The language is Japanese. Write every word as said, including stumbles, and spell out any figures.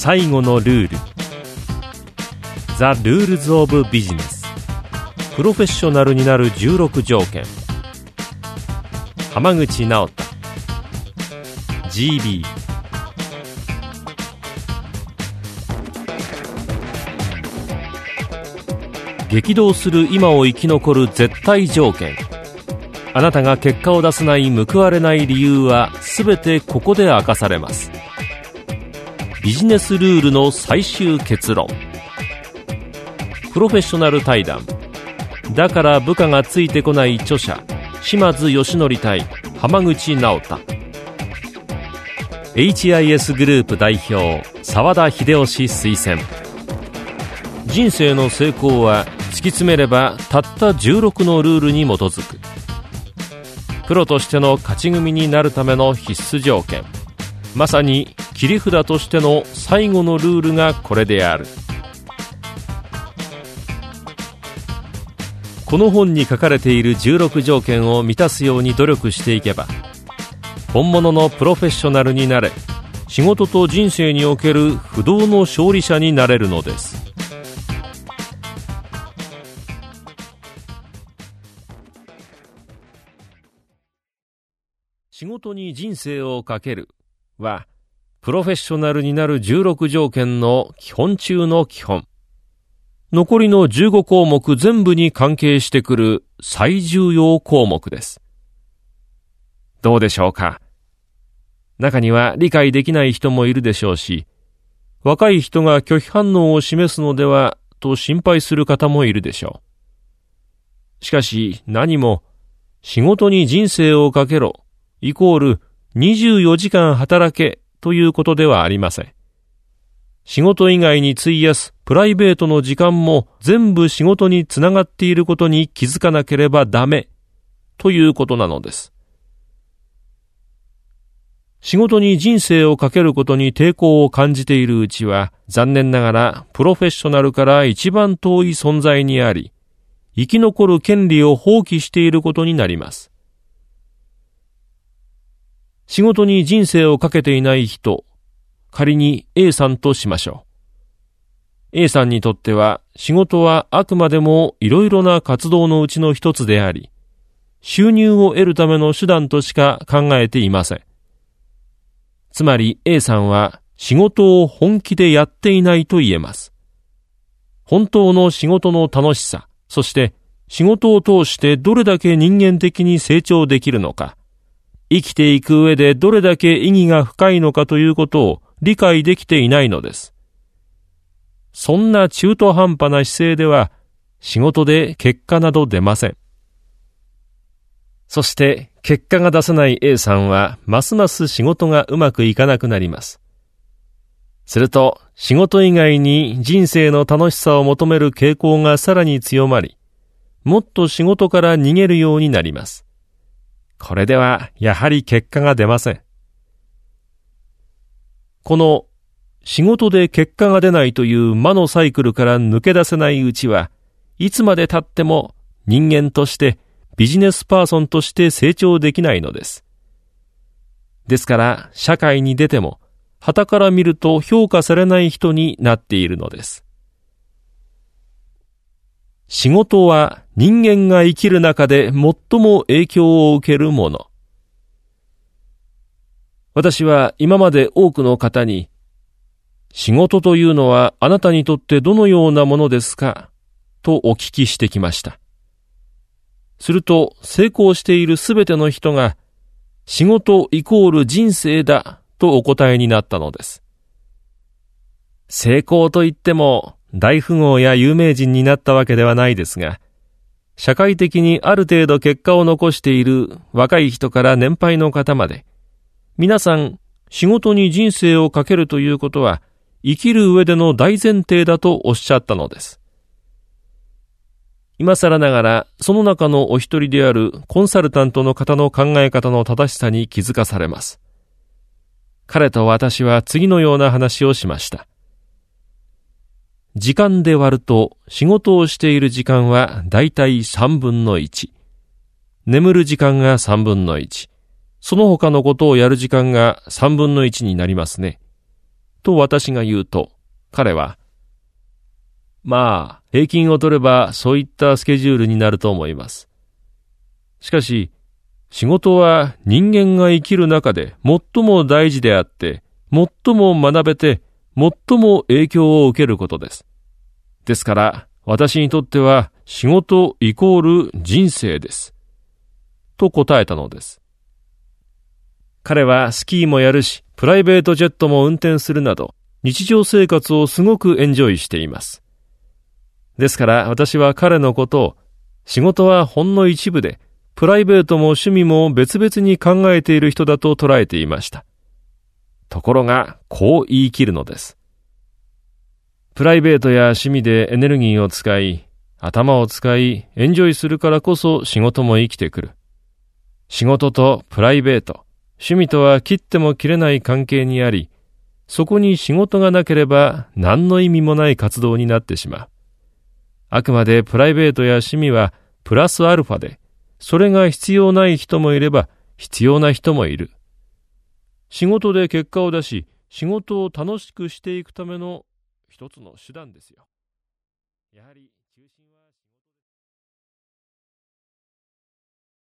最後のルール The Rules of Business プロフェッショナルになるじゅうろく条件浜口直太 ジービー。 激動する今を生き残る絶対条件。あなたが結果を出せない報われない理由はすべてここで明かされます。ビジネスルールの最終結論。プロフェッショナル対談。だから部下がついてこない著者島津義則対浜口直太。 エイチアイエス グループ代表澤田秀雄推薦。人生の成功は突き詰めればたったじゅうろくのルールに基づく。プロとしての勝ち組になるための必須条件、まさに切り札としての最後のルールがこれである。この本に書かれているじゅうろく条件を満たすように努力していけば、本物のプロフェッショナルになれ、仕事と人生における不動の勝利者になれるのです。仕事に人生をかけるは、プロフェッショナルになるじゅうろく条件の基本中の基本。残りのじゅうご項目全部に関係してくる最重要項目です。どうでしょうか。中には理解できない人もいるでしょうし、若い人が拒否反応を示すのではと心配する方もいるでしょう。しかし何も仕事に人生をかけろイコールにじゅうよじかん働けということではありません。仕事以外に費やすプライベートの時間も全部仕事につながっていることに気づかなければダメということなのです。仕事に人生をかけることに抵抗を感じているうちは、残念ながらプロフェッショナルから一番遠い存在にあり、生き残る権利を放棄していることになります。仕事に人生をかけていない人、仮に A さんとしましょう。A さんにとっては仕事はあくまでもいろいろな活動のうちの一つであり、収入を得るための手段としか考えていません。つまり A さんは仕事を本気でやっていないと言えます。本当の仕事の楽しさ、そして仕事を通してどれだけ人間的に成長できるのか、生きていく上でどれだけ意義が深いのかということを理解できていないのです。そんな中途半端な姿勢では仕事で結果など出ません。そして結果が出せない A さんはますます仕事がうまくいかなくなります。すると仕事以外に人生の楽しさを求める傾向がさらに強まり、もっと仕事から逃げるようになります。これではやはり結果が出ません。この仕事で結果が出ないという魔のサイクルから抜け出せないうちは、いつまで経っても人間としてビジネスパーソンとして成長できないのです。ですから社会に出ても傍から見ると評価されない人になっているのです。仕事は人間が生きる中で最も影響を受けるもの。私は今まで多くの方に、仕事というのはあなたにとってどのようなものですかとお聞きしてきました。すると成功しているすべての人が、仕事イコール人生だとお答えになったのです。成功といっても大富豪や有名人になったわけではないですが、社会的にある程度結果を残している若い人から年配の方まで、皆さん仕事に人生をかけるということは生きる上での大前提だとおっしゃったのです。今更ながらその中のお一人であるコンサルタントの方の考え方の正しさに気づかされます。彼と私は次のような話をしました。時間で割ると仕事をしている時間はだいたいさんぶんのいち。眠る時間がさんぶんのいち。その他のことをやる時間がさんぶんのいちになりますね。 と私が言うと、彼は、まあ、平均を取ればそういったスケジュールになると思います。しかし、仕事は人間が生きる中で最も大事であって、最も学べて、最も影響を受けることです。ですから、私にとっては仕事イコール人生です。と答えたのです。彼はスキーもやるし、プライベートジェットも運転するなど、日常生活をすごくエンジョイしています。ですから私は彼のことを、仕事はほんの一部で、プライベートも趣味も別々に考えている人だと捉えていました。ところが、こう言い切るのです。プライベートや趣味でエネルギーを使い、頭を使い、エンジョイするからこそ仕事も生きてくる。仕事とプライベート、趣味とは切っても切れない関係にあり、そこに仕事がなければ何の意味もない活動になってしまう。あくまでプライベートや趣味はプラスアルファで、それが必要ない人もいれば必要な人もいる。仕事で結果を出し、仕事を楽しくしていくための一つの手段ですよ。やはり中心は